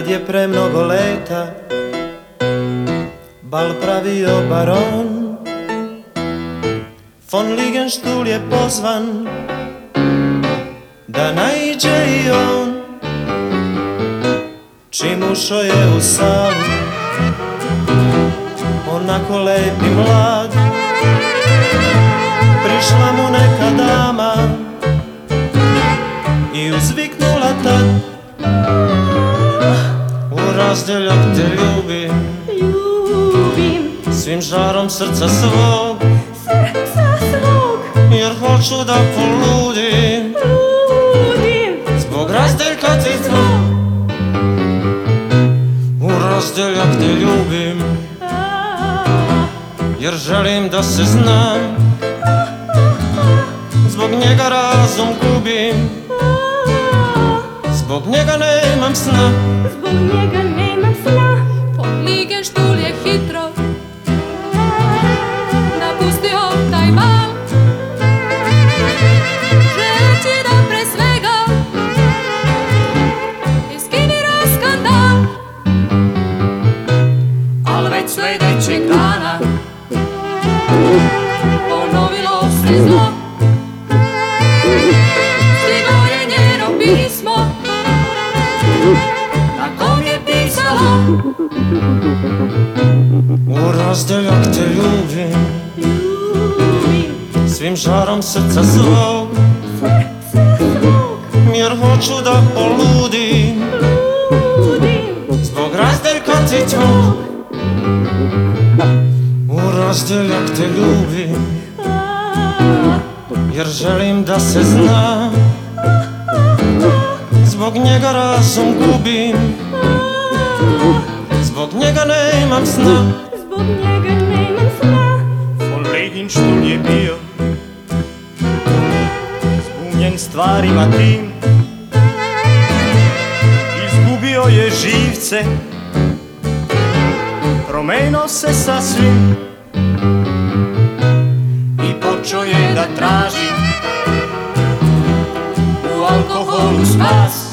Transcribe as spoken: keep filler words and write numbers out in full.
Kad je pre mnogo leta bal pravio baron, von Ligenstuhl je pozvan da naiđe i on. Čim ušao je u salu, onako lep i mlad, prišla mu neka dama i uzviknula tad: u razdeljak te ljubim, ljubim svim žarom srca svog, srca svog, jer hoću da poludim, ludim zbog razdeljka ti tvog. U razdeljak te ljubim, jer želim da se znam, zbog njega razum gubim, zbog njega nemam sna. Zbog njega nemam sna. Von Ligenstuhl je hitro napustio taj bal, želeći da pre svega iskinira skandal. Al već sledećeg dana ponovilo se zlo, stiglo je njeno pismo na kom je pisalo: u razdeljak te ljubim, Ljubim svim žarom srca svog, srca svog, jer hoću da poludim, ludim zbog razdeljka ti tvog. U razdeljak te ljubim, jer želim da se zna, zbog njega razum gubim, zbog njega nemam sna. Zbog njega nemam sna. Von Ligenstuhl je bio zbunjen stvarima tim, izgubio je živce, promenio se sasvim i počeo je da traži u alkoholu spas.